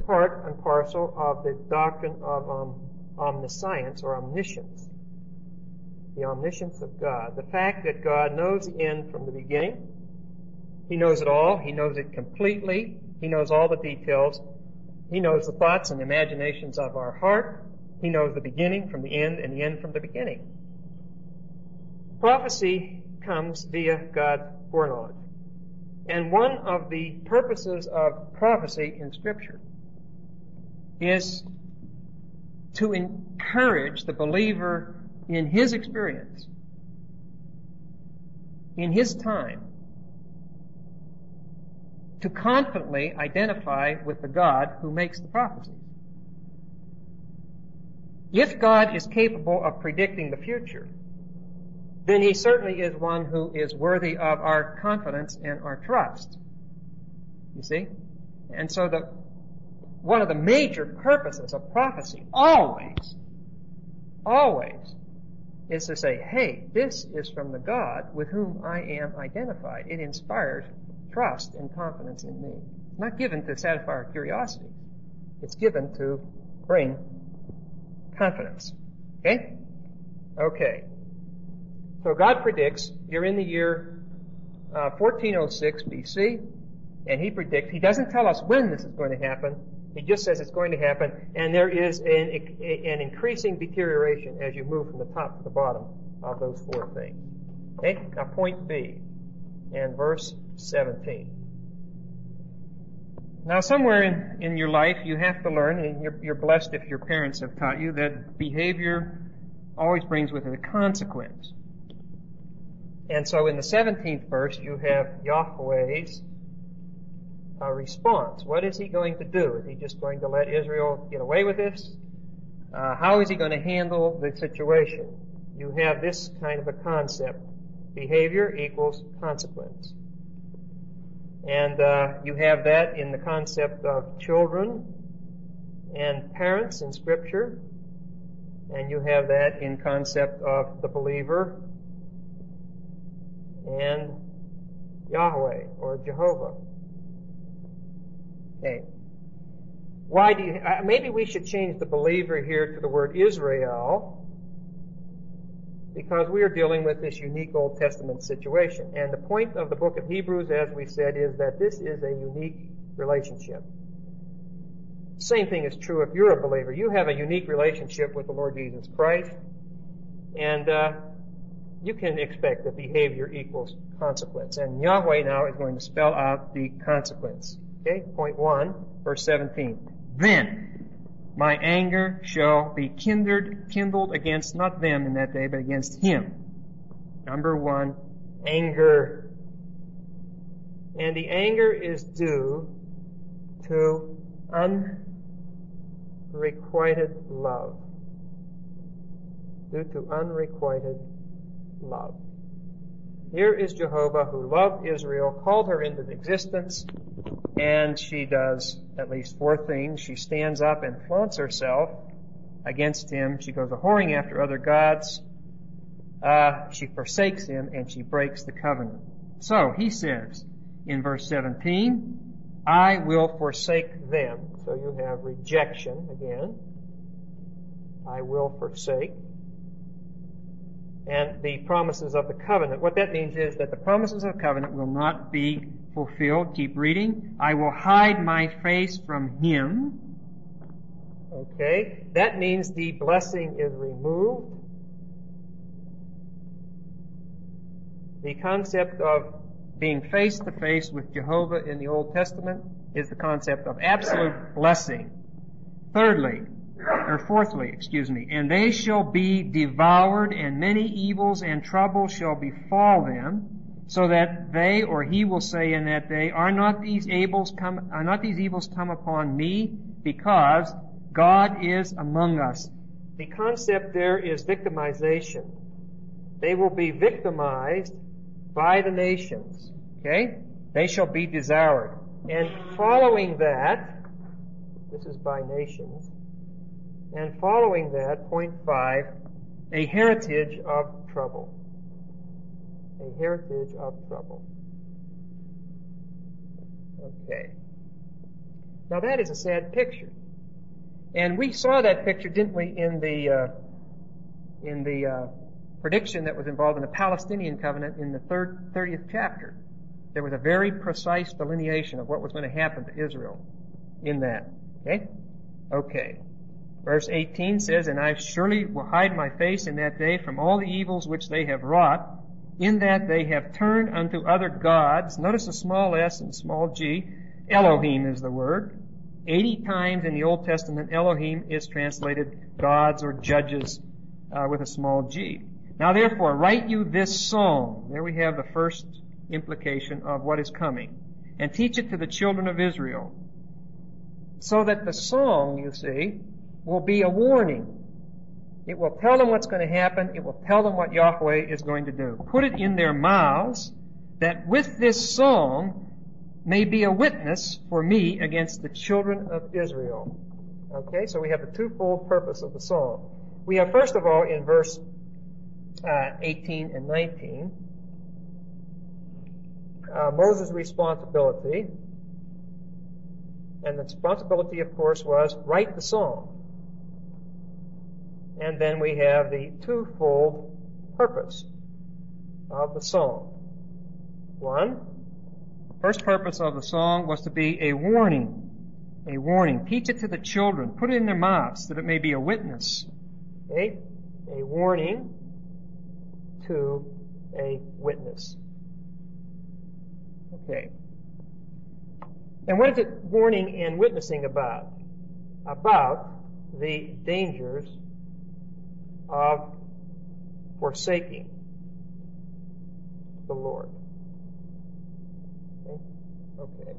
part and parcel of the doctrine of omniscience or omniscience. The omniscience of God. The fact that God knows the end from the beginning. He knows it all. He knows it completely. He knows all the details. He knows the thoughts and imaginations of our heart. He knows the beginning from the end and the end from the beginning. Prophecy comes via God's foreknowledge. And one of the purposes of prophecy in Scripture is to encourage the believer in his experience, in his time, to confidently identify with the God who makes the prophecies. If God is capable of predicting the future, then He certainly is one who is worthy of our confidence and our trust. You see? And so one of the major purposes of prophecy always is to say, hey, this is from the God with whom I am identified. It inspires trust and confidence in me. It's not given to satisfy our curiosity. It's given to bring confidence. Okay? Okay. So God predicts, you're in the year 1406 BC, and He predicts. He doesn't tell us when this is going to happen. He just says it's going to happen, and there is an increasing deterioration as you move from the top to the bottom of those four things. Okay? Now point B, and verse 17. Now somewhere in your life you have to learn, and you're blessed if your parents have taught you, that behavior always brings with it a consequence. And so in the 17th verse you have Yahweh's response. What is He going to do? Is He just going to let Israel get away with this? How is He going to handle the situation? You have this kind of a concept. Behavior equals consequence. And you have that in the concept of children and parents in Scripture. And you have that in concept of the believer and Yahweh or Jehovah. Okay. Why do you, maybe we should change the believer here to the word Israel, because we are dealing with this unique Old Testament situation. And the point of the book of Hebrews, as we said, is that this is a unique relationship. Same thing is true if you're a believer. You have a unique relationship with the Lord Jesus Christ, and you can expect that behavior equals consequence. And Yahweh now is going to spell out the consequence. Okay, point 1, verse 17. Then my anger shall be kindled against not them in that day, but against him. Number 1, anger. And the anger is due to unrequited love. Due to unrequited love. Here is Jehovah who loved Israel, called her into existence, and she does at least 4 things. She stands up and flaunts herself against him. She goes a-whoring after other gods. She forsakes him, and she breaks the covenant. So he says in verse 17, I will forsake them. So you have rejection again. I will forsake. And the promises of the covenant. What that means is that the promises of the covenant will not be fulfilled. Keep reading. I will hide my face from him. Okay. That means the blessing is removed. The concept of being face to face with Jehovah in the Old Testament is the concept of absolute blessing. Fourthly, and they shall be devoured, and many evils and troubles shall befall them, so that they, or he will say in that day, are not these evils come upon me, because God is among us. The concept there is victimization. They will be victimized by the nations. Okay? They shall be devoured. And following that, this is by nations, and following that, point 5, a heritage of trouble. A heritage of trouble. Okay. Now that is a sad picture. And we saw that picture, didn't we, in the prediction that was involved in the Palestinian covenant in the 30th chapter. There was a very precise delineation of what was going to happen to Israel in that. Okay. Verse 18 says, "And I surely will hide my face in that day from all the evils which they have wrought, in that they have turned unto other gods." Notice a small s and small g. Elohim is the word. 80 times in the Old Testament, Elohim is translated gods or judges with a small g. "Now therefore, write you this song." There we have the first implication of what is coming. "And teach it to the children of Israel." So that the song, you see, will be a warning. It will tell them what's going to happen. It will tell them what Yahweh is going to do. "Put it in their mouths, that with this song may be a witness for me against the children of Israel." Okay, so we have the twofold purpose of the song. We have, first of all, in verse 18 and 19, Moses' responsibility. And the responsibility, of course, was write the song. And then we have the twofold purpose of the song. One, first purpose of the song was to be a warning. A warning. Teach it to the children. Put it in their mouths that it may be a witness. Okay? A warning to a witness. Okay. And what is it warning and witnessing about? About the dangers of forsaking the Lord. Okay.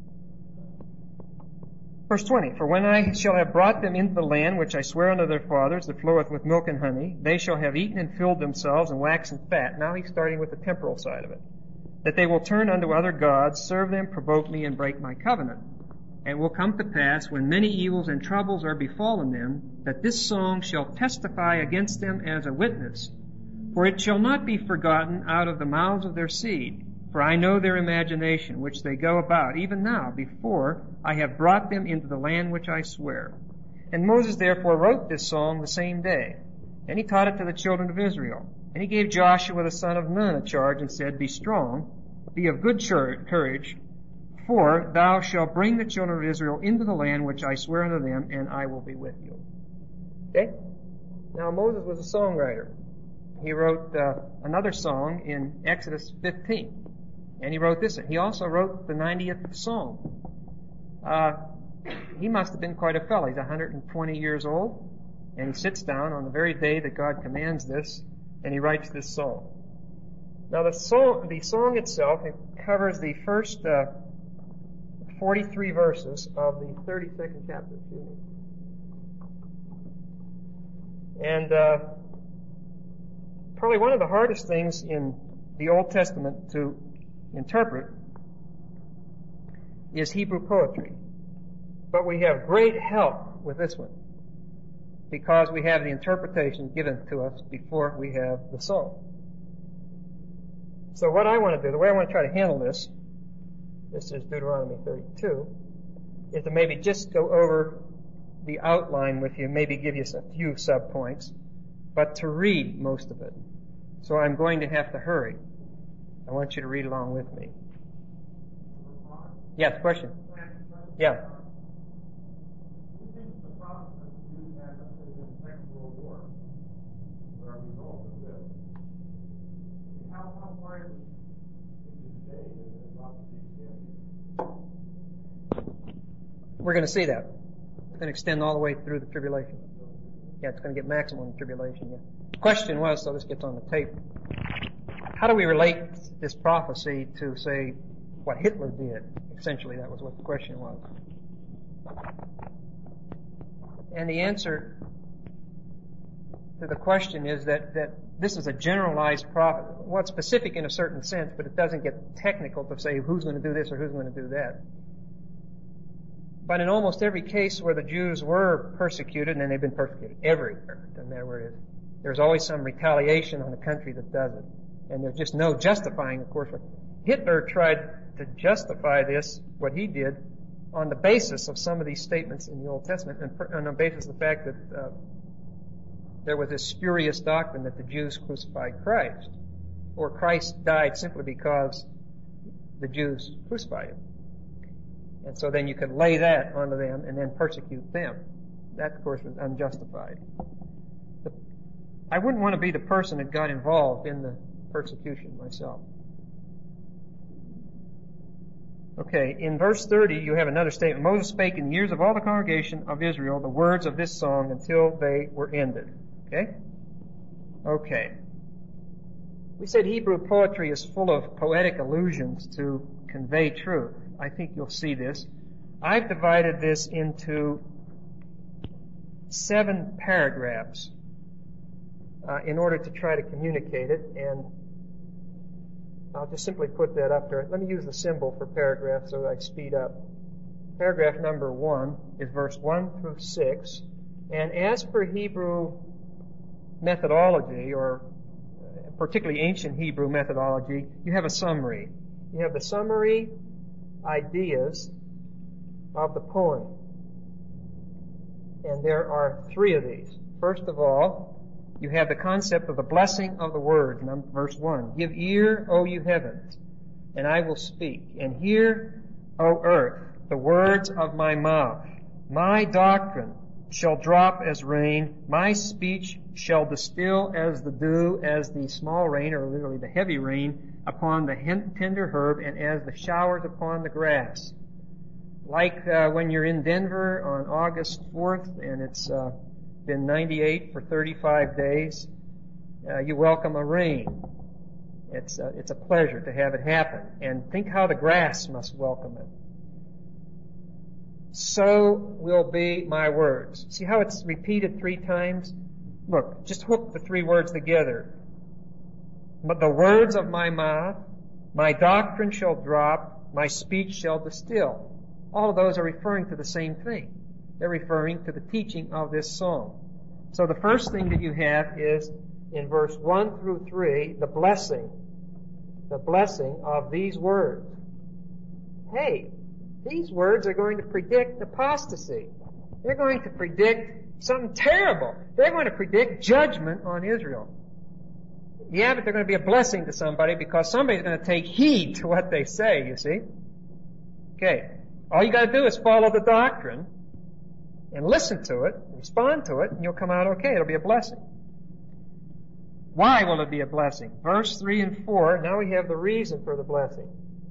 Verse 20, "For when I shall have brought them into the land which I swear unto their fathers, that floweth with milk and honey, they shall have eaten and filled themselves and waxen fat." Now he's starting with the temporal side of it. "That they will turn unto other gods, serve them, provoke me, and break my covenant. And it will come to pass, when many evils and troubles are befallen them, that this song shall testify against them as a witness. For it shall not be forgotten out of the mouths of their seed. For I know their imagination, which they go about, even now, before I have brought them into the land which I swear." And Moses therefore wrote this song the same day. And he taught it to the children of Israel. And he gave Joshua the son of Nun a charge, and said, "Be strong, be of good courage, for thou shalt bring the children of Israel into the land which I swear unto them, and I will be with you." Okay? Now Moses was a songwriter. He wrote another song in Exodus 15. And he wrote this. He also wrote the 90th Psalm. He must have been quite a fellow. He's 120 years old. And he sits down on the very day that God commands this, and he writes this song. Now the song itself, it covers the first 43 verses of the 32nd chapter. And probably one of the hardest things in the Old Testament to interpret is Hebrew poetry. But we have great help with this one, because we have the interpretation given to us before we have the song. So what I want to do, the way I want to try to handle this is Deuteronomy 32, is to maybe just go over the outline with you, maybe give you a few subpoints, but to read most of it. So I'm going to have to hurry. I want you to read along with me. Yes, question? Yeah. We're going to see that. It's going to extend all the way through the tribulation. Yeah, it's going to get maximum tribulation. Yeah. The question was, so this gets on the tape, how do we relate this prophecy to, say, what Hitler did? Essentially, that was what the question was. And the answer to the question is that this is a generalized prophecy. Well, it's specific in a certain sense, but it doesn't get technical to say who's going to do this or who's going to do that. But in almost every case where the Jews were persecuted, and they've been persecuted everywhere, it doesn't matter where it is, there's always some retaliation on the country that does it. And there's just no justifying, of course. Hitler tried to justify this, what he did, on the basis of some of these statements in the Old Testament, and on the basis of the fact that there was this spurious doctrine that the Jews crucified Christ, or Christ died simply because the Jews crucified him. And so then you could lay that onto them and then persecute them. That, of course, was unjustified. I wouldn't want to be the person that got involved in the persecution myself. Okay, in verse 30, you have another statement. Moses spake in the ears of all the congregation of Israel the words of this song until they were ended. Okay? Okay. We said Hebrew poetry is full of poetic allusions to convey truth. I think you'll see this. I've divided this into 7 paragraphs in order to try to communicate it, and I'll just simply put that up there. Let me use the symbol for paragraph so that I speed up. Paragraph number 1 is verse 1 through 6, and as per Hebrew methodology, or particularly ancient Hebrew methodology, you have a summary. You have the summary ideas of the poem. And there are 3 of these. First of all, you have the concept of the blessing of the word. Verse 1, give ear, O you heavens, and I will speak. And hear, O earth, the words of my mouth. My doctrine shall drop as rain. My speech shall distill as the dew, as the small rain, or literally the heavy rain, upon the tender herb, and as the showers upon the grass. Like when you're in Denver on August 4th, and it's been 98 for 35 days, you welcome a rain. It's a pleasure to have it happen. And think how the grass must welcome it. So will be my words. See how it's repeated 3 times? Look, just hook the 3 words together. But the words of my mouth, my doctrine shall drop, my speech shall distill. All of those are referring to the same thing. They're referring to the teaching of this song. So the first thing that you have is, in verse 1 through 3, the blessing of these words. Hey, these words are going to predict apostasy. They're going to predict something terrible. They're going to predict judgment on Israel. Yeah, but they're going to be a blessing to somebody because somebody's going to take heed to what they say, you see. Okay. All you got to do is follow the doctrine and listen to it, respond to it, and you'll come out okay. It'll be a blessing. Why will it be a blessing? Verse 3 and 4, now we have the reason for the blessing.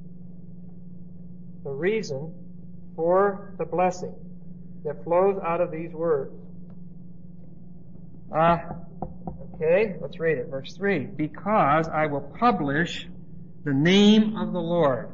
The reason for the blessing that flows out of these words. Okay, let's read it. Verse 3, because I will publish the name of the Lord.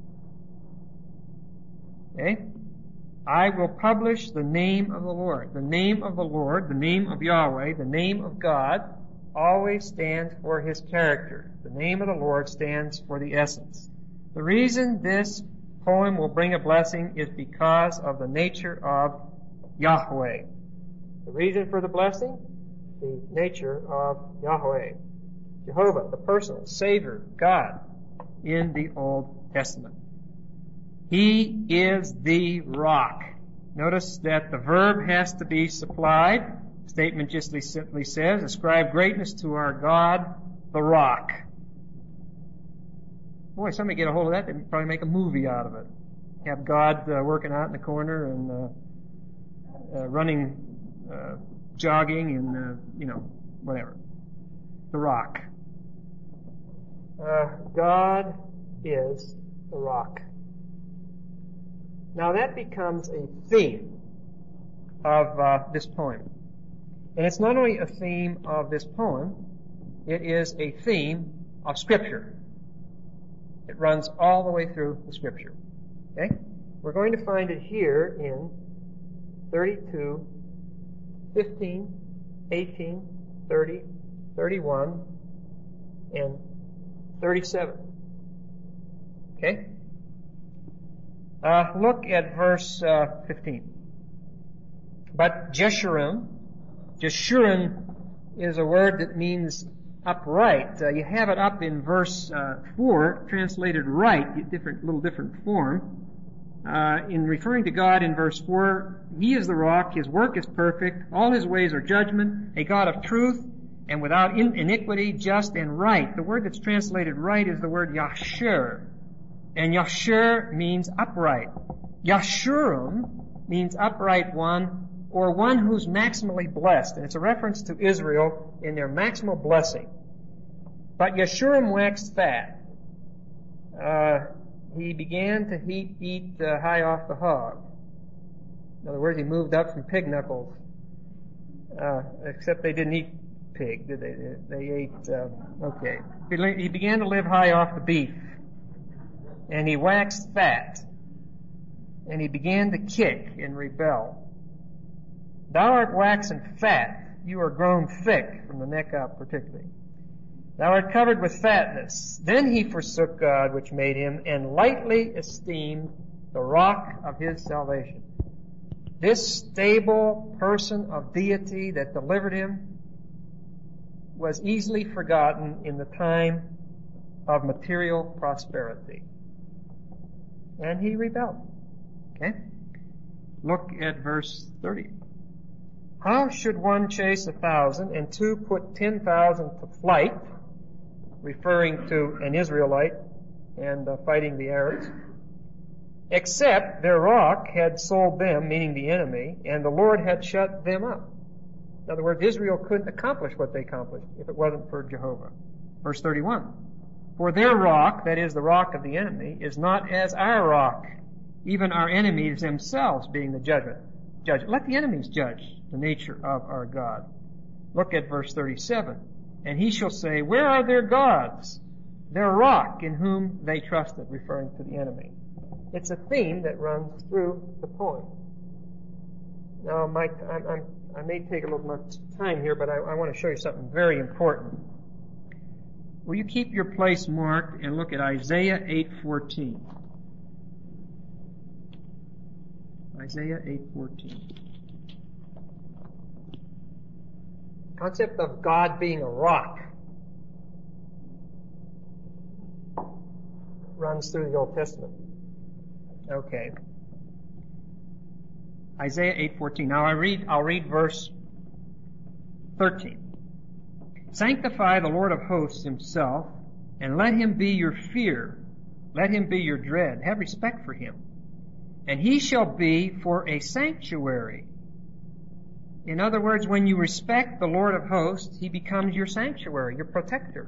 Okay? I will publish the name of the Lord. The name of the Lord, the name of Yahweh, the name of God, always stands for His character. The name of the Lord stands for the essence. The reason this poem will bring a blessing is because of the nature of Yahweh. The reason for the blessing? The nature of Yahweh. Jehovah, the personal Savior, God, in the Old Testament. He is the rock. Notice that the verb has to be supplied. The statement just simply says, ascribe greatness to our God, the rock. Boy, somebody get a hold of that, they'd probably make a movie out of it. Have God working out in the corner and running, jogging, and, whatever. The rock. God is the rock. Now that becomes a theme of this poem. And it's not only a theme of this poem, it is a theme of Scripture. It runs all the way through the Scripture. Okay? We're going to find it here in 32, 15, 18, 30, 31, and 37. Okay? Look at verse 15. But Jeshurun is a word that means upright. You have it up in verse 4, translated right, little different form. in referring to God in verse 4, He is the rock, His work is perfect, all His ways are judgment, a God of truth, and without iniquity, just and right. The word that's translated right is the word Yashur. And Yashur means upright. Yashurim means upright one, or one who's maximally blessed. And it's a reference to Israel in their maximal blessing. But Yashurim waxed fat. He began to eat high off the hog. In other words, he moved up from pig knuckles. Except they didn't eat pig, did they? They ate, okay. He began to live high off the beef. And he waxed fat. And he began to kick and rebel. Thou art waxen fat. You are grown thick, from the neck up particularly. Thou art covered with fatness. Then he forsook God which made him, and lightly esteemed the rock of his salvation. This stable person of deity that delivered him was easily forgotten in the time of material prosperity. And he rebelled. Okay? Look at verse 30. How should one chase 1,000 and two put 10,000 to flight? Referring to an Israelite and fighting the Arabs. Except their rock had sold them, meaning the enemy, and the Lord had shut them up. In other words, Israel couldn't accomplish what they accomplished if it wasn't for Jehovah. Verse 31. For their rock, that is the rock of the enemy, is not as our rock, even our enemies themselves being the judge. Let the enemies judge the nature of our God. Look at verse 37. And he shall say, where are their gods, their rock in whom they trusted, referring to the enemy. It's a theme that runs through the poem. Now, I may take a little much time here, but I want to show you something very important. Will you keep your place marked and look at Isaiah 8:14? Isaiah 8:14. Concept of God being a rock runs through the Old Testament. Okay. Isaiah 8:14. Now I'll read verse 13. Sanctify the Lord of hosts himself, and let him be your fear. Let him be your dread. Have respect for him. And he shall be for a sanctuary. In other words, when you respect the Lord of hosts, he becomes your sanctuary, your protector.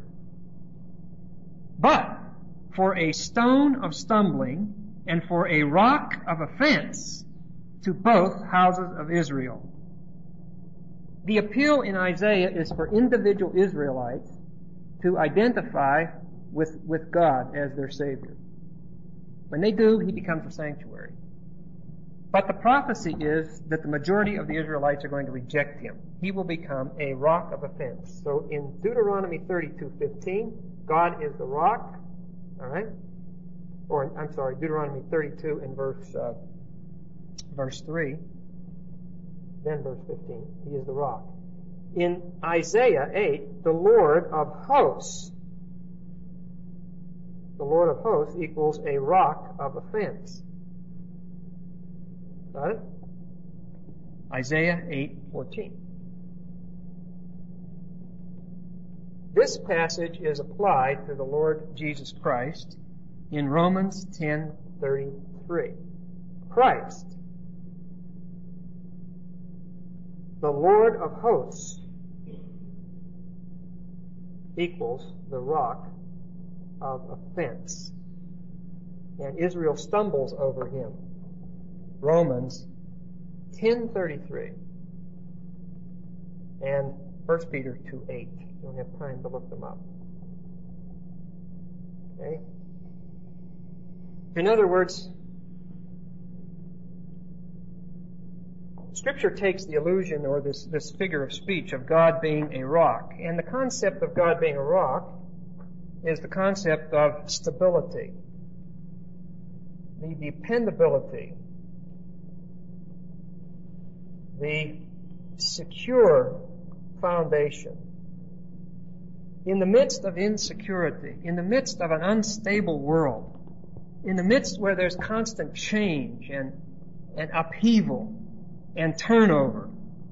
But for a stone of stumbling and for a rock of offense to both houses of Israel. The appeal in Isaiah is for individual Israelites to identify with God as their Savior. When they do, he becomes a sanctuary. But the prophecy is that the majority of the Israelites are going to reject him. He will become a rock of offense. So in Deuteronomy 32:15, God is the rock. All right? Or, I'm sorry, Deuteronomy 32 in verse 3. Then verse 15, he is the rock. In Isaiah 8, the Lord of hosts equals a rock of offense. Got it? Isaiah 8:14. This passage is applied to the Lord Jesus Christ in Romans 10:33. Christ, the Lord of hosts, equals the rock of offense. And Israel stumbles over him. Romans 10:33 and 1 Peter 2:8. Don't have time to look them up. Okay? In other words, Scripture takes the illusion or this figure of speech of God being a rock. And the concept of God being a rock is the concept of stability, the dependability, the secure foundation. In the midst of insecurity, in the midst of an unstable world, in the midst where there's constant change and upheaval and turnover,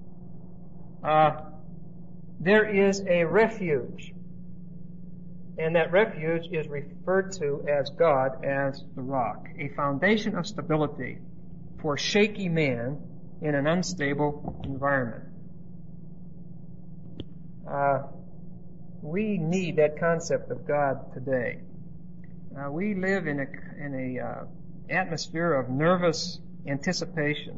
there is a refuge. And that refuge is referred to as God as the rock, a foundation of stability for shaky man in an unstable environment. We need that concept of God today. We live in a atmosphere of nervous anticipation,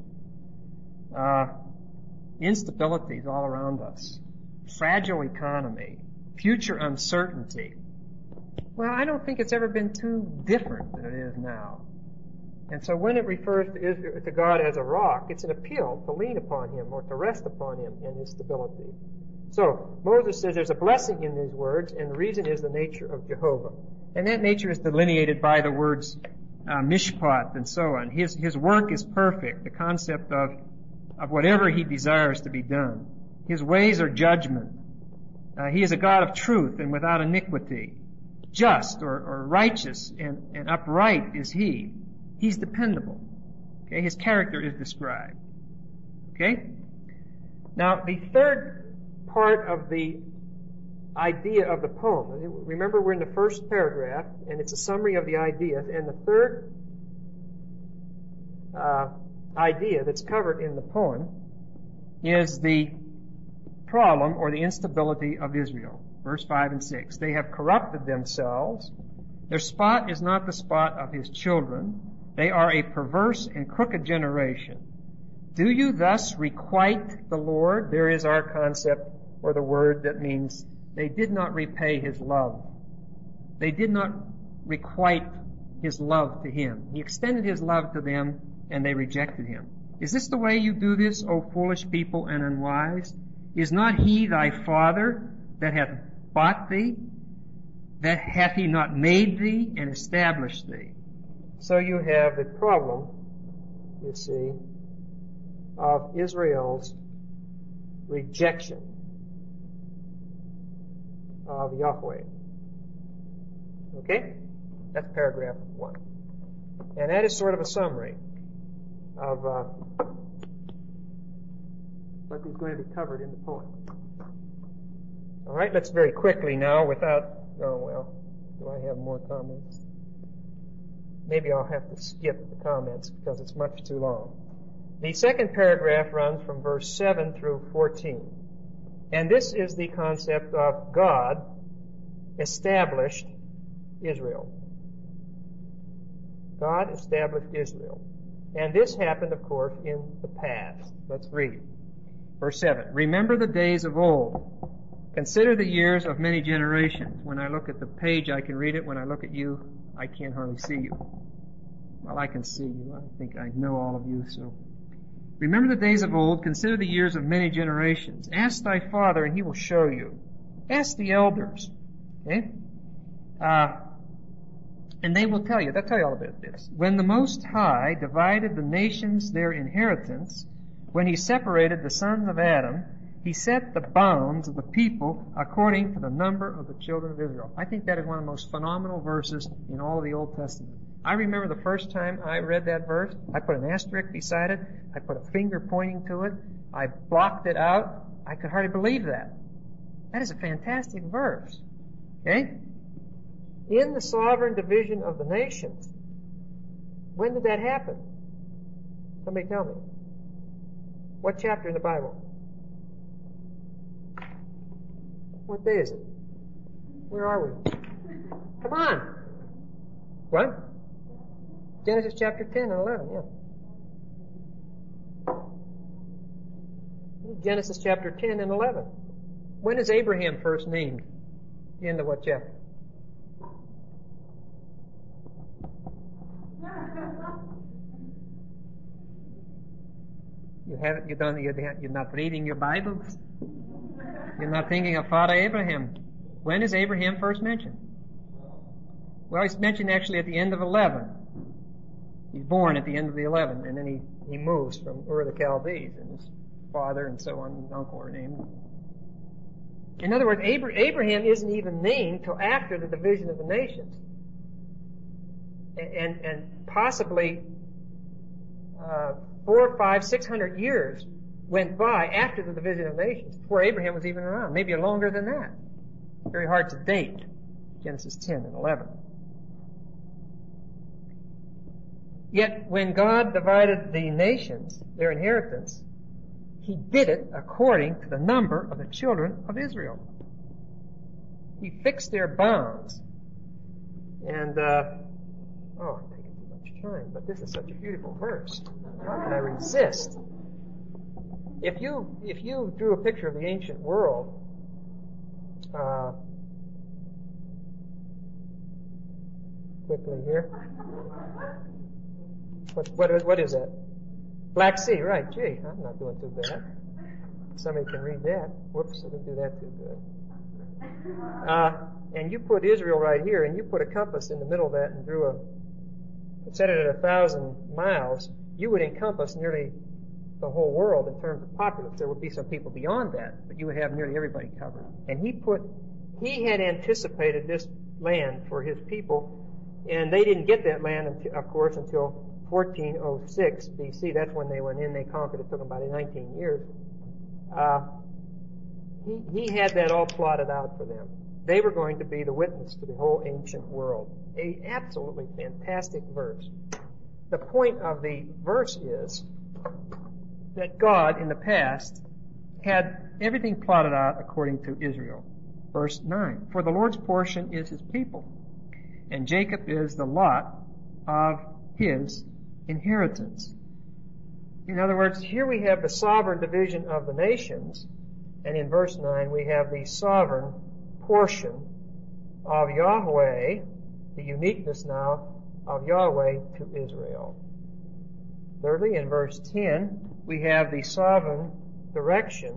instabilities all around us, fragile economy, future uncertainty. Well, I don't think it's ever been too different than it is now. And so when it refers to God as a rock, it's an appeal to lean upon Him or to rest upon Him in His stability. So Moses says there's a blessing in these words, and the reason is the nature of Jehovah. And that nature is delineated by the words mishpat and so on. His work is perfect, the concept of whatever He desires to be done. His ways are judgment. He is a God of truth and without iniquity. Just or righteous and upright is He. He's dependable. Okay, His character is described. Okay? Now, the third part of the idea of the poem, remember we're in the first paragraph, and it's a summary of the ideas, and the third idea that's covered in the poem is the problem or the instability of Israel. Verse 5 and 6. They have corrupted themselves. Their spot is not the spot of His children. They are a perverse and crooked generation. Do you thus requite the Lord? There is our concept or the word that means they did not repay His love. They did not requite His love to Him. He extended His love to them and they rejected Him. Is this the way you do this, O foolish people and unwise? Is not He thy Father that hath bought thee? That hath He not made thee and established thee? So you have the problem, you see, of Israel's rejection of Yahweh. Okay? That's paragraph 1. And that is sort of a summary of what is going to be covered in the poem. All right, let's very quickly now without, do I have more comments? Maybe I'll have to skip the comments because it's much too long. The second paragraph runs from verse 7 through 14. And this is the concept of God established Israel. God established Israel. And this happened, of course, in the past. Let's read. Verse 7. Remember the days of old. Consider the years of many generations. When I look at the page, I can read it. When I look at you, I can't hardly see you. Well, I can see you. I think I know all of you, so. Remember the days of old. Consider the years of many generations. Ask thy father, and he will show you. Ask the elders. Okay? And they will tell you. They'll tell you all about this. When the Most High divided the nations their inheritance, when He separated the sons of Adam, He set the bounds of the people according to the number of the children of Israel. I think that is one of the most phenomenal verses in all of the Old Testament. I remember the first time I read that verse, I put an asterisk beside it, I put a finger pointing to it, I blocked it out. I could hardly believe that. That is a fantastic verse. Okay? In the sovereign division of the nations. When did that happen? Somebody tell me. What chapter in the Bible? What day is it? Where are we? Come on. What? Genesis chapter 10 and 11, yeah. Genesis chapter 10 and 11. When is Abraham first named? The end of what chapter? You're not reading your Bibles? You're not thinking of Father Abraham. When is Abraham first mentioned? Well, he's mentioned actually at the end of 11. He's born at the end of the 11, and then he moves from Ur of the Chaldees, and his father and so on, and uncle are named. In other words, Abraham isn't even named till after the division of the nations. and possibly 400, 500, 600 years went by after the division of nations before Abraham was even around, maybe longer than that. Very hard to date, Genesis 10 and 11. Yet when God divided the nations, their inheritance, He did it according to the number of the children of Israel. He fixed their bounds. And, I'm taking too much time, but this is such a beautiful verse. How can I resist? If you drew a picture of the ancient world, quickly here. What is that? Black Sea, right. Gee, I'm not doing too bad. Somebody can read that. Whoops, I didn't do that too good. And you put Israel right here, and you put a compass in the middle of that and set it at 1,000 miles, you would encompass nearly the whole world in terms of populace. There would be some people beyond that, but you would have nearly everybody covered. And he had anticipated this land for his people, and they didn't get that land, of course, until 1406 BC. That's when they went in. They conquered. It took them about 19 years. He had that all plotted out for them. They were going to be the witness to the whole ancient world. A absolutely fantastic verse. The point of the verse is that God, in the past, had everything plotted out according to Israel. Verse 9, for the Lord's portion is His people, and Jacob is the lot of His inheritance. In other words, here we have the sovereign division of the nations, and in verse 9 we have the sovereign portion of Yahweh, the uniqueness now of Yahweh to Israel. Thirdly, in verse 10, we have the sovereign direction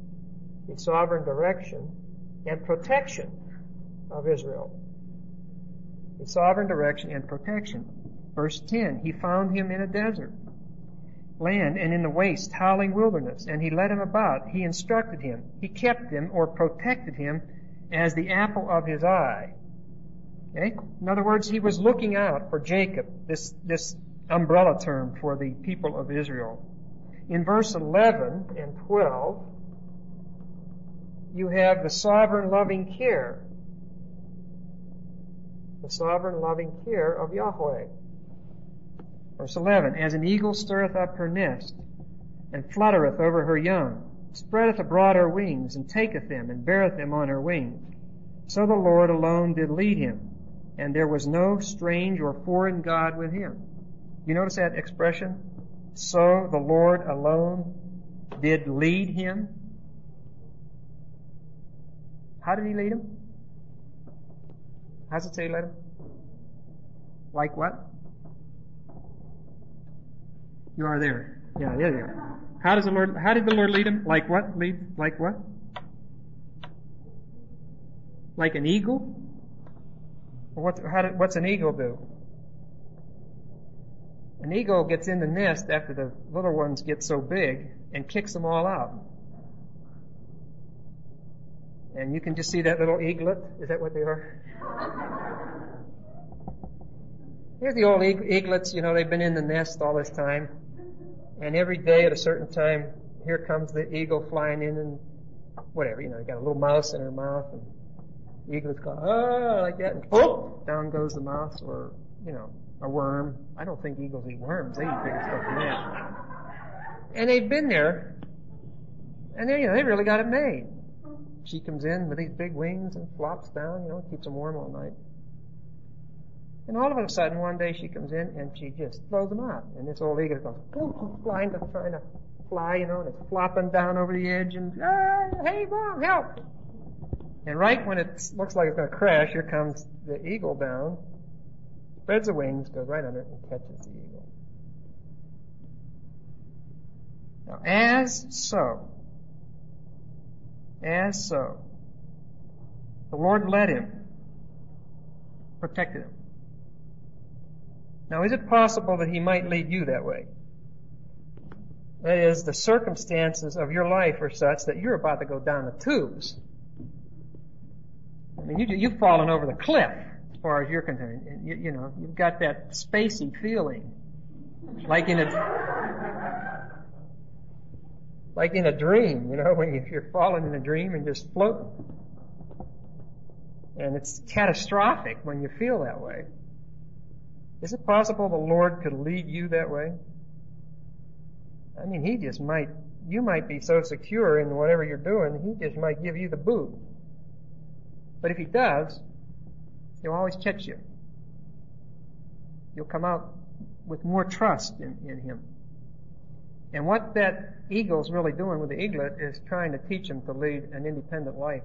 and protection of Israel. The sovereign direction and protection. Verse 10, He found him in a desert land and in the waste, howling wilderness, and He led him about. He instructed him. He kept him or protected him as the apple of His eye. Okay? In other words, He was looking out for Jacob, this umbrella term for the people of Israel. In verse 11 and 12, you have the sovereign loving care. The sovereign loving care of Yahweh. Verse 11, as an eagle stirreth up her nest, and fluttereth over her young, spreadeth abroad her wings, and taketh them, and beareth them on her wings. So the Lord alone did lead him, and there was no strange or foreign God with him. You notice that expression? So the Lord alone did lead him. How did He lead him? How does it say He led him? Like what? You are there. Yeah, there you are. How did the Lord lead him? Like what? Like what? Like an eagle? What's an eagle do? An eagle gets in the nest after the little ones get so big and kicks them all out. And you can just see that little eaglet. Is that what they are? Here's the old eaglets. They've been in the nest all this time. And every day at a certain time, here comes the eagle flying in and whatever. Got a little mouse in her mouth. And the eaglet's go, like that. And down goes the mouse or, a worm. I don't think eagles eat worms. They eat bigger stuff than that. And they've been there. And they really got it made. She comes in with these big wings and flops down, keeps them warm all night. And all of a sudden, one day she comes in and she just throws them out. And this old eagle goes flying to trying to fly, and it's flopping down over the edge and, hey, Mom, help! And right when it looks like it's going to crash, here comes the eagle down, spreads the wings, goes right under it and catches the eagle. Now, as so, the Lord led him, protected him. Now, is it possible that He might lead you that way? That is, the circumstances of your life are such that you're about to go down the tubes. I mean, you've fallen over the cliff. far as you're concerned. And you know, you've got that spacey feeling, like in a dream. You know, when you're falling in a dream and just floating, and it's catastrophic when you feel that way. Is it possible the Lord could lead you that way? I mean, He just might. You might be so secure in whatever you're doing, He just might give you the boot. But if He does, He'll always catch you. You'll come out with more trust in Him. And what that eagle's really doing with the eaglet is trying to teach him to lead an independent life.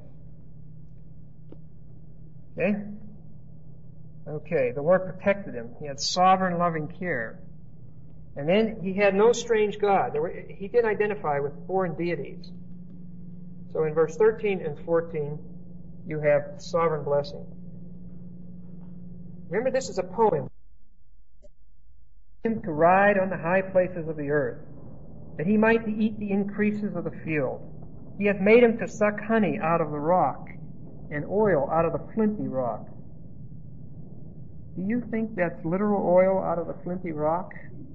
Okay? Okay, the Lord protected him. He had sovereign loving care. And then He had no strange God. He did identify with foreign deities. So in verse 13 and 14, you have sovereign blessing. Remember, this is a poem. Him to ride on the high places of the earth, that He might eat the increases of the field. He hath made him to suck honey out of the rock, and oil out of the flinty rock. Do you think that's literal oil out of the flinty rock?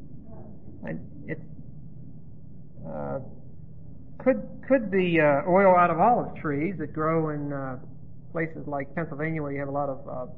Could the oil out of olive trees that grow in places like Pennsylvania, where you have a lot of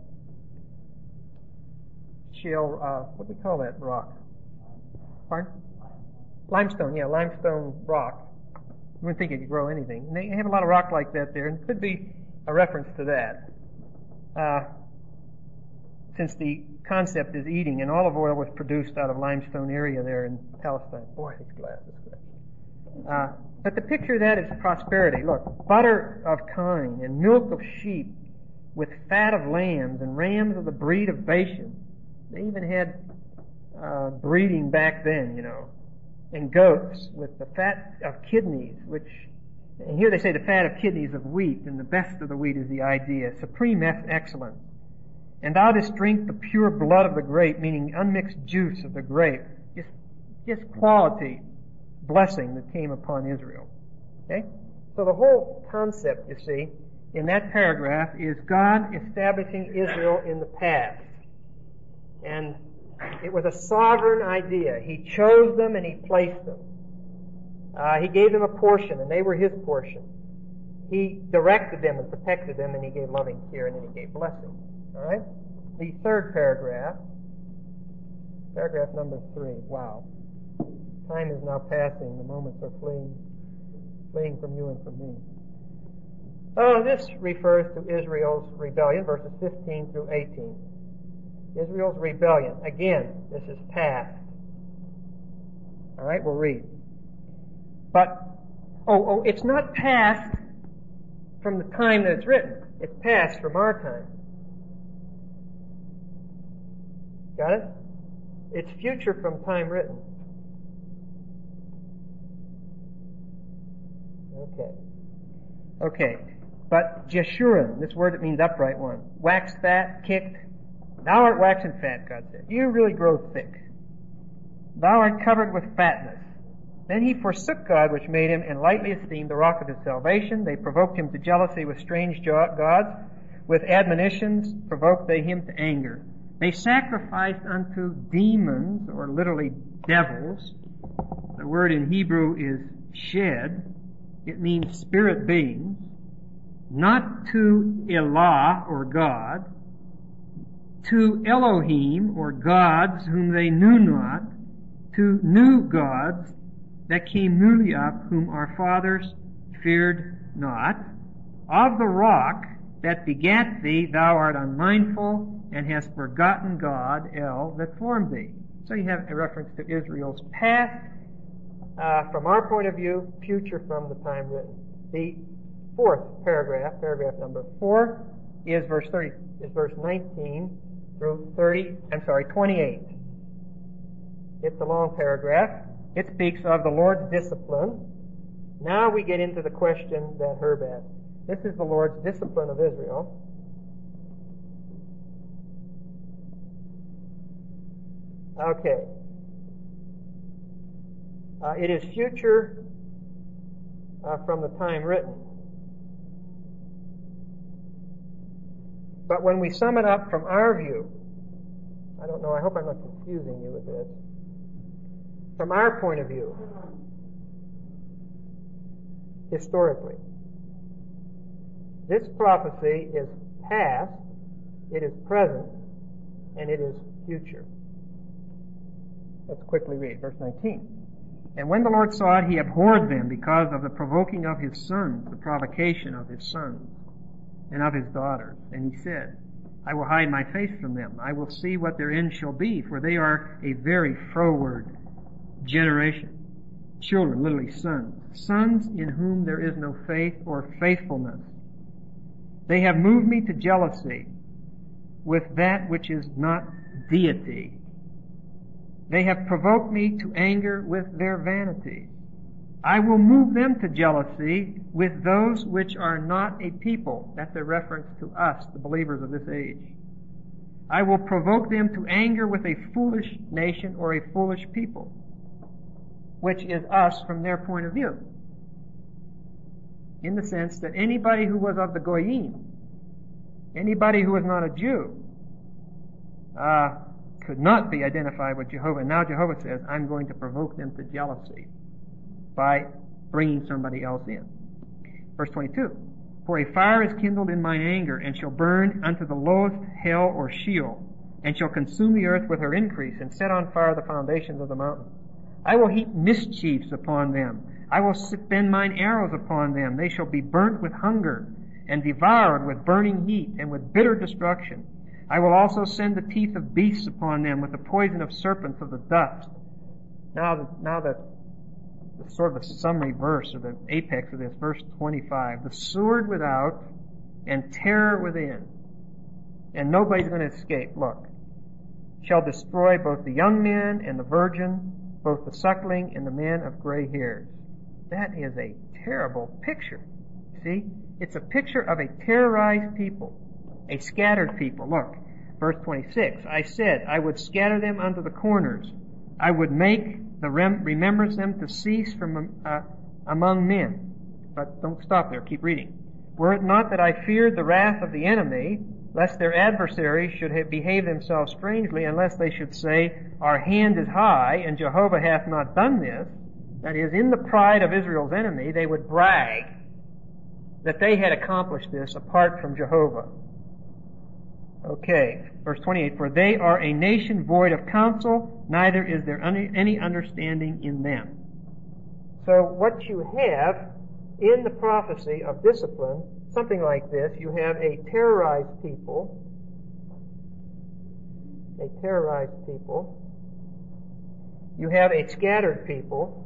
shale, what do we call that rock? Pardon? Limestone, yeah, limestone rock. You wouldn't think it could grow anything. And they have a lot of rock like that there, and it could be a reference to that. Since the concept is eating, and olive oil was produced out of limestone area there in Palestine. Boy, these glasses. But the picture of that is prosperity. Look, butter of kine and milk of sheep with fat of lambs and rams of the breed of Bashan. They even had breeding back then, you know, and goats with the fat of kidneys, which, and here they say the fat of kidneys of wheat, and the best of the wheat is the idea, supreme excellence. And thou didst drink the pure blood of the grape, meaning unmixed juice of the grape. Just quality blessing that came upon Israel. Okay? So the whole concept, you see, in that paragraph is God establishing Israel in the past. And it was a sovereign idea. He chose them and He placed them. He gave them a portion, and they were His portion. He directed them and protected them, and He gave loving care, and then He gave blessing. All right? The third paragraph number 3. Wow. Time is now passing. The moments are fleeing from you and from me. Oh, this refers to Israel's rebellion, verses 15 through 18. Israel's rebellion. Again, this is past. All right, we'll read. But, it's not past from the time that it's written. It's past from our time. Got it? It's future from time written. Okay. But Jeshurun, this word that means upright one, waxed fat, kicked. Thou art waxen fat, God said. You really grow thick. Thou art covered with fatness. Then he forsook God which made him, and lightly esteemed the rock of his salvation. They provoked him to jealousy with strange gods. With admonitions provoked they him to anger. They sacrificed unto demons, or literally devils. The word in Hebrew is shed. It means spirit beings. Not to Elah, or God. To Elohim, or gods whom they knew not. To new gods that came newly up, whom our fathers feared not. Of the rock that begat thee, thou art unmindful, and hast forgotten God, El, that formed thee. So you have a reference to Israel's past, from our point of view, future from the time written. The fourth paragraph number 4, is verse 19 through 28. It's a long paragraph. It speaks of the Lord's discipline. Now we get into the question that Herb asked. This is the Lord's discipline of Israel. Okay. It is future from the time written. But when we sum it up from our view, I don't know, I hope I'm not confusing you with this. From our point of view, historically, this prophecy is past, it is present, and it is future. Let's quickly read verse 19. And when the Lord saw it, he abhorred them because of the provoking of his sons, the provocation of his sons, and of his daughters. And he said, I will hide my face from them. I will see what their end shall be, for they are a very froward generation. Children, literally sons. Sons in whom there is no faith or faithfulness. They have moved me to jealousy with that which is not deity. They have provoked me to anger with their vanity. I will move them to jealousy with those which are not a people. That's a reference to us, the believers of this age. I will provoke them to anger with a foolish nation or a foolish people, which is us from their point of view. In the sense that anybody who was of the Goyim, anybody who was not a Jew, could not be identified with Jehovah. And now Jehovah says, I'm going to provoke them to jealousy by bringing somebody else in. Verse 22. For a fire is kindled in mine anger, and shall burn unto the lowest hell or Sheol, and shall consume the earth with her increase, and set on fire the foundations of the mountains. I will heap mischiefs upon them. I will spend mine arrows upon them. They shall be burnt with hunger, and devoured with burning heat, and with bitter destruction. I will also send the teeth of beasts upon them, with the poison of serpents of the dust. Now the sort of a summary verse, or the apex of this, verse 25. The sword without, and terror within, and nobody's going to escape. Look, shall destroy both the young men and the virgin, both the suckling and the men of gray hairs. That is a terrible picture. See? It's a picture of a terrorized people, a scattered people. Look, verse 26. I said, I would scatter them unto the corners. I would make the remembrance them to cease from among men. But don't stop there. Keep reading. Were it not that I feared the wrath of the enemy, lest their adversaries should behave themselves strangely, unless they should say, our hand is high, and Jehovah hath not done this. That is, in the pride of Israel's enemy, they would brag that they had accomplished this apart from Jehovah. Okay, verse 28, for they are a nation void of counsel, neither is there any understanding in them. So what you have in the prophecy of discipline, something like this, you have a terrorized people, you have a scattered people,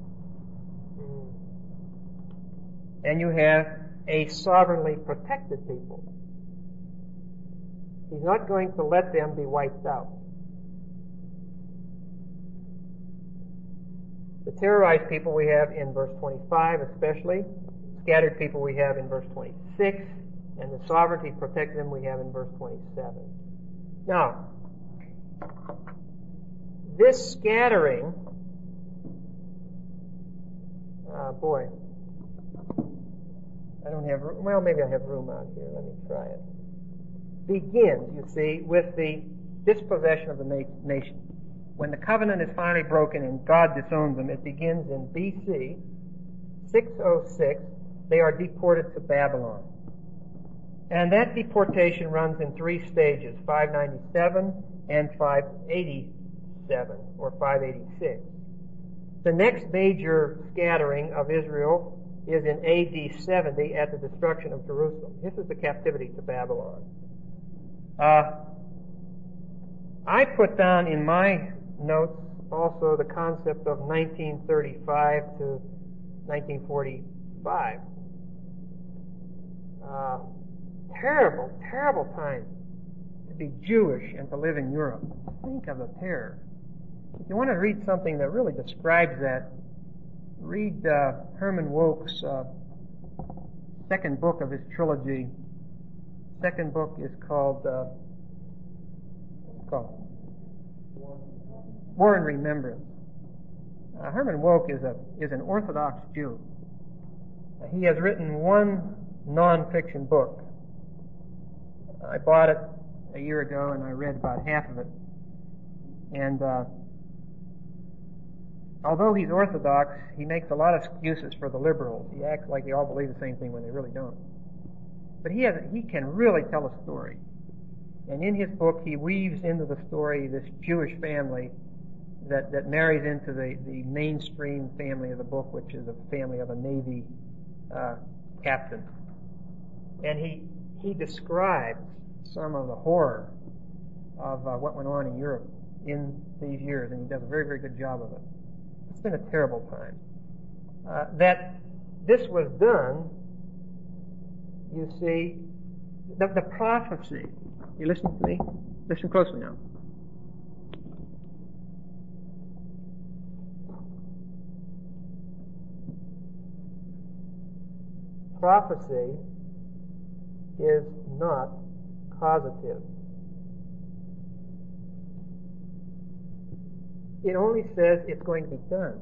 and you have a sovereignly protected people. He's not going to let them be wiped out. The terrorized people we have in verse 25 especially, scattered people we have in verse 26, and the sovereignty protected them we have in verse 27. Now, this scattering, I don't have room. Well, maybe I have room out here. Let me try it. Begins, you see, with the dispossession of the nation. When the covenant is finally broken and God disowns them, it begins in B.C. 606. They are deported to Babylon. And that deportation runs in three stages, 597 and 587, or 586. The next major scattering of Israel is in AD 70 at the destruction of Jerusalem. This is the captivity to Babylon. I put down in my notes also the concept of 1935 to 1945. Terrible, terrible time to be Jewish and to live in Europe. Think of the terror. If you want to read something that really describes that, read Herman Wouk's second book of his trilogy. Second book is called War and Remembrance. Herman Wouk is an Orthodox Jew. He has written one non-fiction book I bought it a year ago and I read about half of it. And although he's orthodox, he makes a lot of excuses for the liberals. He acts like they all believe the same thing when they really don't. But he can really tell a story. And in his book, he weaves into the story this Jewish family that marries into the mainstream family of the book, which is a family of a Navy captain. And he describes some of the horror of what went on in Europe in these years, and he does a very, very good job of it. It's been a terrible time. That this was done, you see, the prophecy. You listening to me? Listen closely now. Prophecy is not causative. It only says it's going to be done.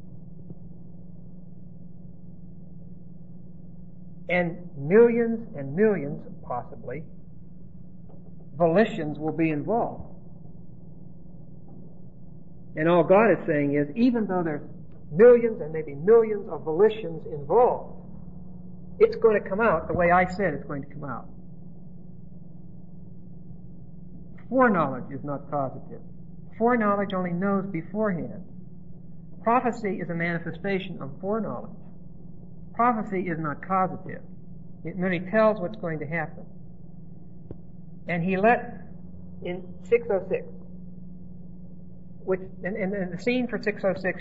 And millions, possibly, volitions will be involved. And all God is saying is, even though there's millions and maybe millions of volitions involved, it's going to come out the way I said it's going to come out. Foreknowledge is not causative. Foreknowledge only knows beforehand. Prophecy is a manifestation of foreknowledge. Prophecy is not causative. It merely tells what's going to happen. And he let, in 606, and the scene for 606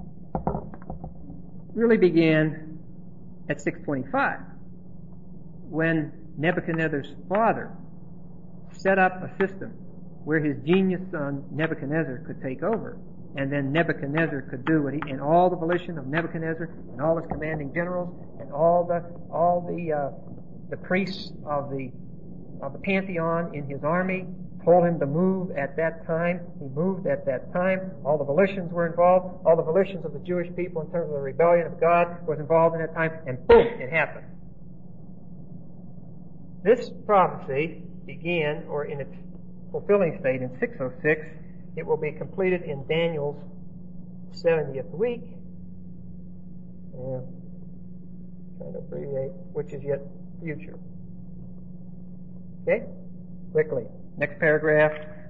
really began at 625, when Nebuchadnezzar's father set up a system where his genius son Nebuchadnezzar could take over, and then Nebuchadnezzar could do what and all the volition of Nebuchadnezzar and all his commanding generals and all the priests of the pantheon in his army told him to move at that time. He moved at that time. All the volitions were involved. All the volitions of the Jewish people in terms of the rebellion of God was involved in that time, and boom, it happened. This prophecy began, or in its fulfilling state, in 606. It will be completed in Daniel's 70th week. Trying to abbreviate, which is yet future. Okay? Quickly. Next paragraph.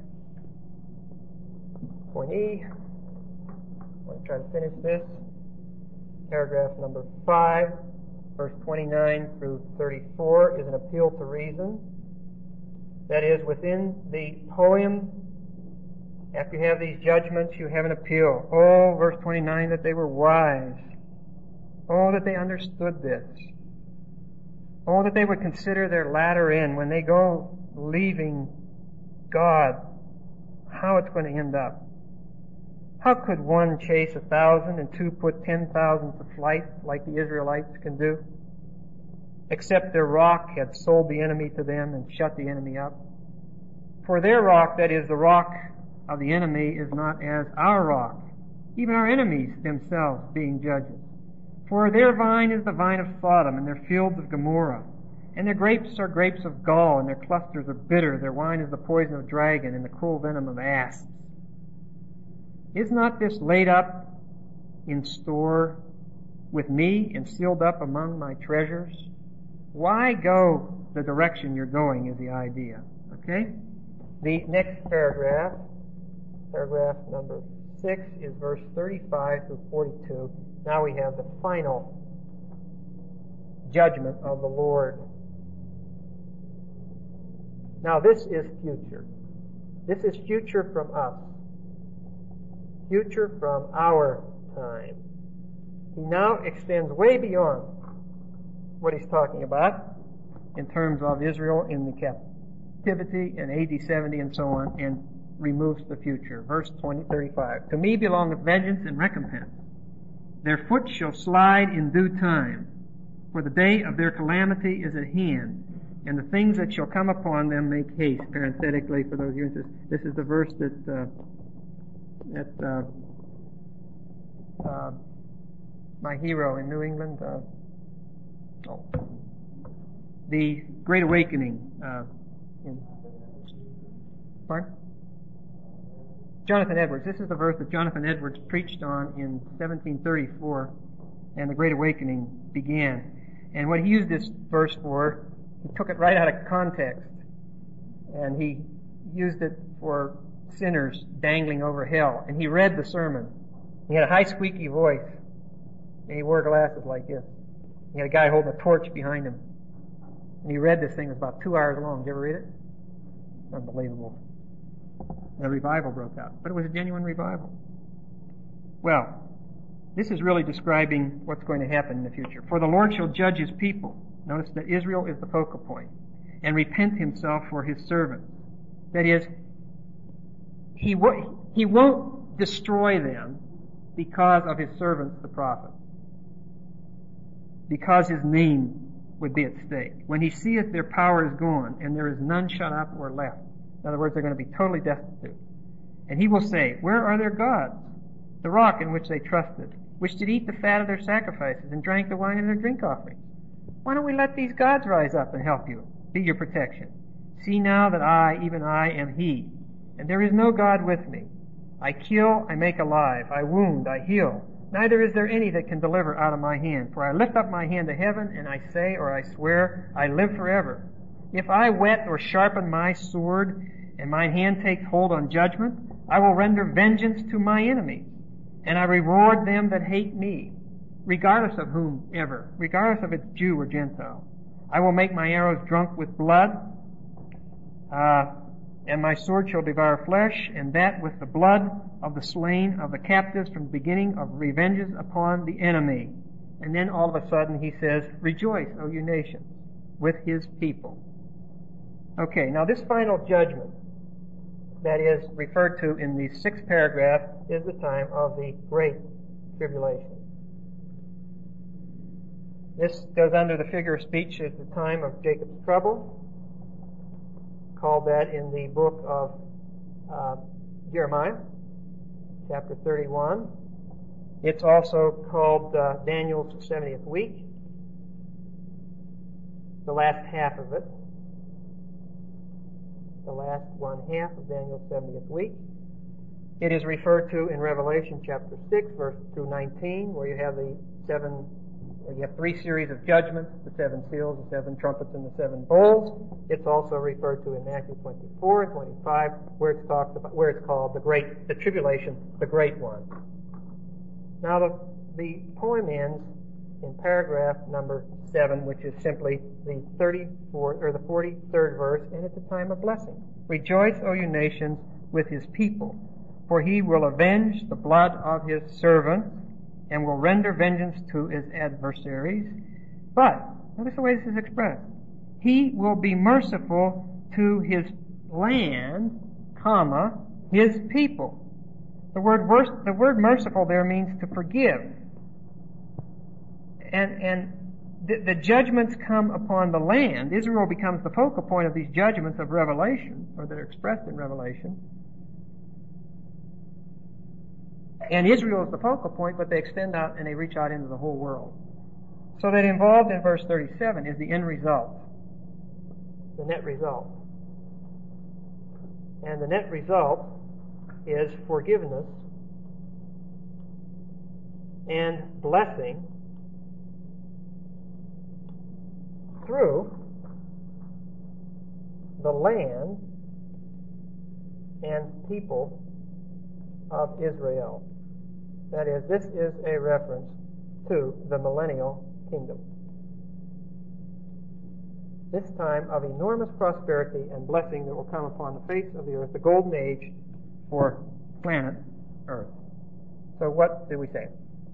Point E. I want to try to finish this. Paragraph number 5, verse 29 through 34 is an appeal to reason. That is, within the poem, after you have these judgments, you have an appeal. Oh, verse 29, that they were wise. Oh, that they understood this. Oh, that they would consider their latter end when they go leaving God, how it's going to end up. How could one chase 1,000 and two put 10,000 to flight like the Israelites can do? Except their rock had sold the enemy to them and shut the enemy up. For their rock, that is the rock of the enemy, is not as our rock, even our enemies themselves being judges. For their vine is the vine of Sodom, and their fields of Gomorrah. And their grapes are grapes of gall, and their clusters are bitter. Their wine is the poison of dragon, and the cruel venom of asps. Is not this laid up in store with me, and sealed up among my treasures? Why go the direction you're going is the idea. Okay? The next paragraph, paragraph number 6, is verse 35 through 42. Now we have the final judgment of the Lord. Now this is future. This is future from us. Future from our time. He now extends way beyond what he's talking about in terms of Israel in the captivity and AD 70 and so on, and removes the future. Verse 35. To me belongeth vengeance and recompense. Their foot shall slide in due time, for the day of their calamity is at hand, and the things that shall come upon them make haste. Parenthetically, for those of you interested, this is the verse that my hero in New England, the Great Awakening Pardon? Jonathan Edwards. This is the verse that Jonathan Edwards preached on in 1734, and the Great Awakening began. And what he used this verse for, he took it right out of context, and he used it for sinners dangling over hell. And he read the sermon. He had a high, squeaky voice, and he wore glasses like this. He had a guy holding a torch behind him. And he read this thing. It was about 2 hours long. Did you ever read it? Unbelievable. And a revival broke out. But it was a genuine revival. Well, this is really describing what's going to happen in the future. For the Lord shall judge his people. Notice that Israel is the focal point. And repent himself for his servants. That is, he won't destroy them because of his servants, the prophets. Because his name would be at stake. When he seeth their power is gone, and there is none shut up or left. In other words, they're going to be totally destitute. And he will say, where are their gods? The rock in which they trusted, which did eat the fat of their sacrifices and drank the wine of their drink offerings. Why don't we let these gods rise up and help you, be your protection? See now that I, even I, am he, and there is no God with me. I kill, I make alive, I wound, I heal. Neither is there any that can deliver out of my hand. For I lift up my hand to heaven, and I say, or I swear, I live forever. If I whet or sharpen my sword, and mine hand takes hold on judgment, I will render vengeance to my enemies, and I reward them that hate me, regardless of whomever, regardless if it's Jew or Gentile. I will make my arrows drunk with blood, and my sword shall devour flesh, and that with the blood of the slain of the captives from the beginning of revenges upon the enemy. And then all of a sudden he says, rejoice, O you nations, with his people. Okay, now this final judgment that is referred to in the 6th paragraph is the time of the Great Tribulation. This goes under the figure of speech as the time of Jacob's trouble, called that in the book of Jeremiah, chapter 31. It's also called Daniel's 70th week, the last half of it. The last one half of Daniel's 70th week. It is referred to in Revelation chapter 6, verse through 19, where you have you have 3 series of judgments, the 7 seals, the 7 trumpets, and the 7 bowls. It's also referred to in Matthew 24 and 25, where it's called the tribulation, the great one. Now the poem ends in paragraph number 7, which is simply the 43rd verse, and it's a time of blessing. Rejoice, O you nations, with his people, for he will avenge the blood of his servants, and will render vengeance to his adversaries. But, notice the way this is expressed. He will be merciful to his land, his people. The word merciful there means to forgive. And the judgments come upon the land. Israel becomes the focal point of these judgments of Revelation, or that are expressed in Revelation. And Israel is the focal point, but they extend out and they reach out into the whole world. So that involved in verse 37 is the end result, the net result. And the net result is forgiveness and blessing through the land and people of Israel. That is, this is a reference to the millennial kingdom. This time of enormous prosperity and blessing that will come upon the face of the earth, the golden age for planet Earth. So what do we say?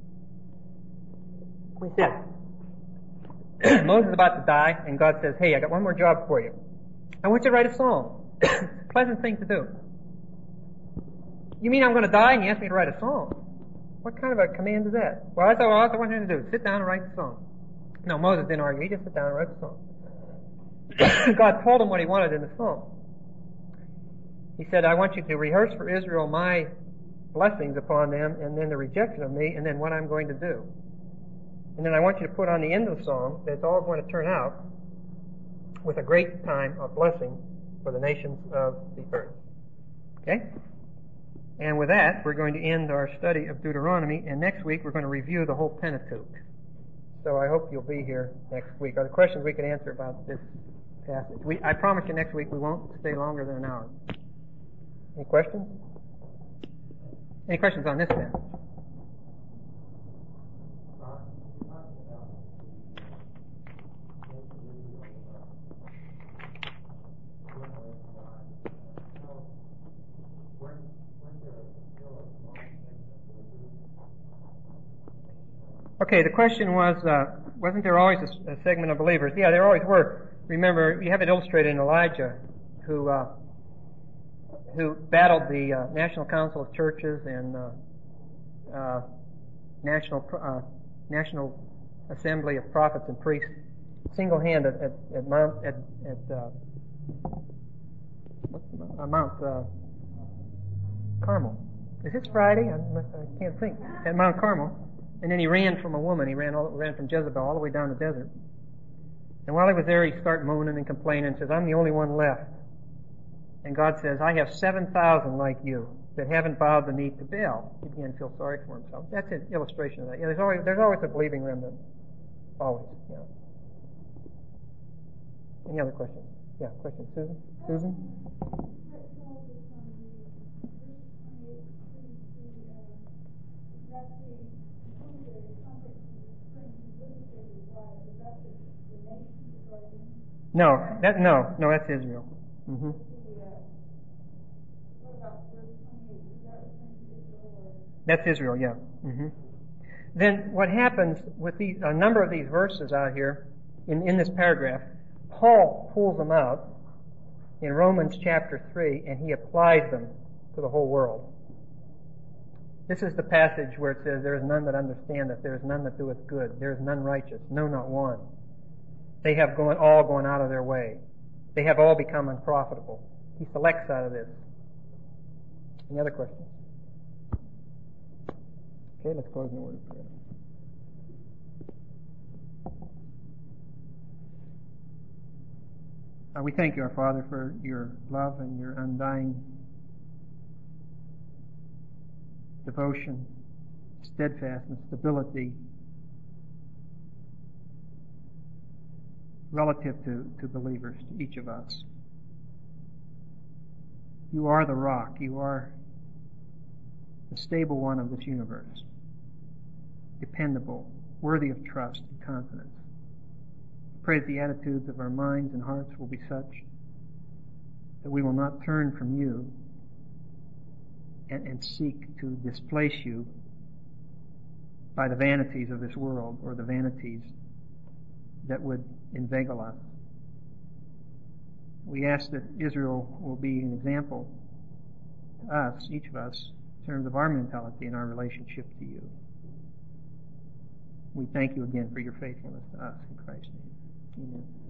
We said, Moses is about to die, and God says, hey, I got one more job for you. I want you to write a song. It's a pleasant thing to do. You mean I'm going to die and you ask me to write a song? What kind of a command is that? Well, that's all I want him to do. Sit down and write the song. No, Moses didn't argue. He just sat down and wrote the song. God told him what he wanted in the song. He said, I want you to rehearse for Israel my blessings upon them, and then the rejection of me, and then what I'm going to do. And then I want you to put on the end of the song that it's all going to turn out with a great time of blessing for the nations of the earth. Okay? And with that, we're going to end our study of Deuteronomy, and next week we're going to review the whole Pentateuch. So I hope you'll be here next week. Are there questions we can answer about this passage? I promise you next week we won't stay longer than an hour. Any questions? Any questions on this passage? Okay, the question was, wasn't there always a segment of believers? Yeah, there always were. Remember, you have it illustrated in Elijah, who battled the National Council of Churches and National Assembly of Prophets and Priests single-handed at Mount Carmel. Is this Friday? I can't think. At Mount Carmel. And then he ran from a woman. He ran from Jezebel all the way down the desert. And while he was there, he started moaning and complaining and says, I'm the only one left. And God says, I have 7,000 like you that haven't bowed the knee to Baal. He began to feel sorry for himself. That's an illustration of that. Yeah, there's always a believing remnant. Always. Yeah. Any other questions? Yeah, questions. Susan? No, that's Israel. Mm-hmm. That's Israel, yeah. Mm-hmm. Then what happens with a number of these verses out here in this paragraph, Paul pulls them out in Romans chapter 3 and he applies them to the whole world. This is the passage where it says, there is none that understandeth, there is none that doeth good, there is none righteous, no, not one. They have all gone out of their way. They have all become unprofitable. He selects out of this. Any other questions? Okay, let's close in a word of prayer. We thank you, our Father, for your love and your undying devotion, steadfastness, stability, relative to believers, to each of us. You are the rock. You are the stable one of this universe, dependable, worthy of trust and confidence. Pray that the attitudes of our minds and hearts will be such that we will not turn from you and seek to displace you by the vanities of this world or the vanities that would inveigle us. We ask that Israel will be an example to us, each of us, in terms of our mentality and our relationship to you. We thank you again for your faithfulness to us in Christ's name. Amen.